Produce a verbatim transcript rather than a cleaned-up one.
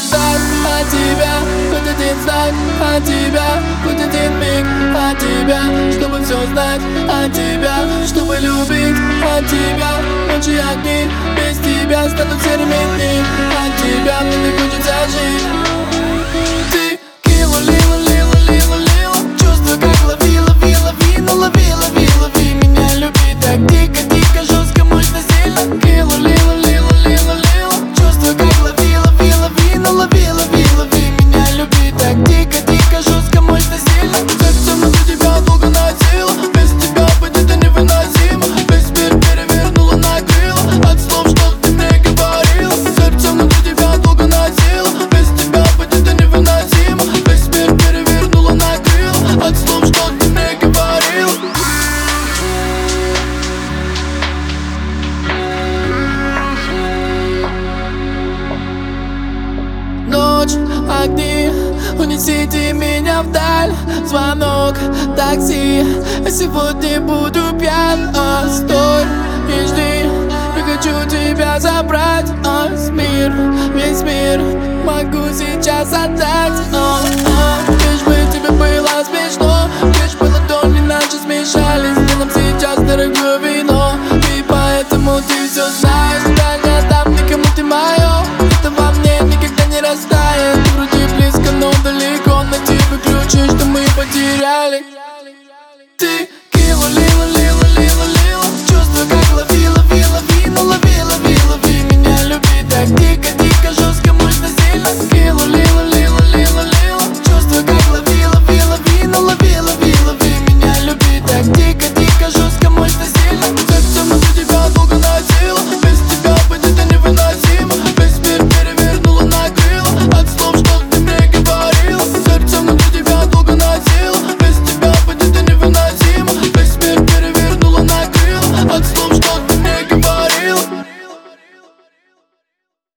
ждать от тебя хоть один знак, от тебя хоть один миг, от тебя, чтобы все знать, от тебя, чтобы любить, от тебя. Ночи огни, без тебя станут серыми дни, от тебя мне не хочется жить. Ты кила, лила, лила, лила, лила, чувства как лови, лови, лови, ну лови, лови, лови меня, люби так дико, дико, жестко, мощно, сильно. Кила, лила, лила, лила, лила, чувства как лови, лови, лови, ну лови, лови, лови меня, люби так дико, дико, жестко, мощно, сильно. Сердце внутри тебя долго носило, без тебя быть это невыносимо. Весь мир перевернула, накрыла от слов, что ты мне говорила. Сердце внутри тебя долго носило, без тебя быть это невыносимо. Весь мир перевернула, накрыла от слов, что ты мне говорила. Ночь, огни, унесите меня вдаль. Звонок, такси, я сегодня буду пьян. А, стой и жди, я хочу тебя забрать. А, мир, весь мир могу сейчас отдать. А, а, лишь бы тебе было смешно, лишь бы ладони наши смешались. Сделаем сейчас дорогое вино, и поэтому ты все знаешь. Я не отдам никому, ты моя.